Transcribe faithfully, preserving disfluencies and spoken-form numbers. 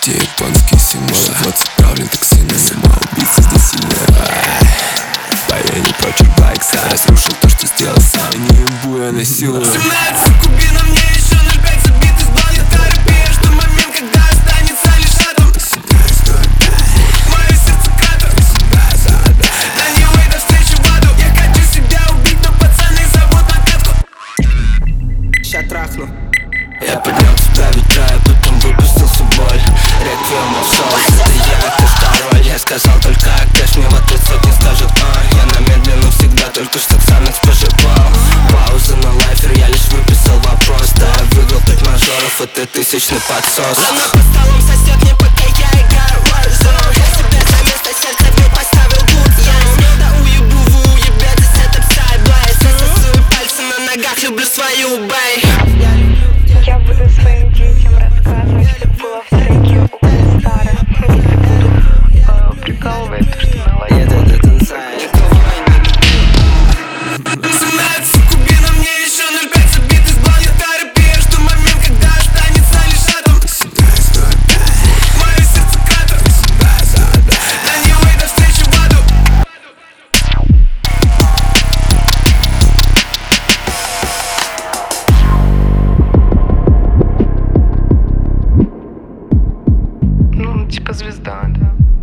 Все японские символы, вот отправлен токсины. Сама убийца здесь сильная. Поверь, не прочь байкса. Разрушил то, что сделал сам, и не ебу я насилую. семнадцать куби на мне, еще ноль пять забит из бал. Я торопею, что момент, когда останется лишь атом. Мое сердце кратер. На него и до встречи в аду. Я хочу себя убить, но пацаны зовут на катку. Ща трахну. Я поднял тебя ветра, я потом выпустился боль. Реквием в соус, это я, ты второй. Я сказал только кэш, мне в ответ сотни скажет а. Я намедленно всегда, только что Ксанакс пожевал. Пауза на лайфер, я лишь выписал вопрос. Да, я выиграл пять мажоров, это тысячный подсос. За мной по столам сосед, мне пока я играю Warzone. Я себе за место сердца бил, поставил гуд. Я смело уебу, вы уебете, это псай-блайс. Я сосую пальцы на ногах, люблю свою бэй. Я буду своим детям рассказывать, что было в треке у Кристары. Буду прикалывать то, что на лайке. семнадцать куби на мне, еще ноль пять забит из бал. Я торопею, что момент, когда останется лишь атом. Мое сердце кратер. На него и до встречи в аду. Ну, типа звезда, да.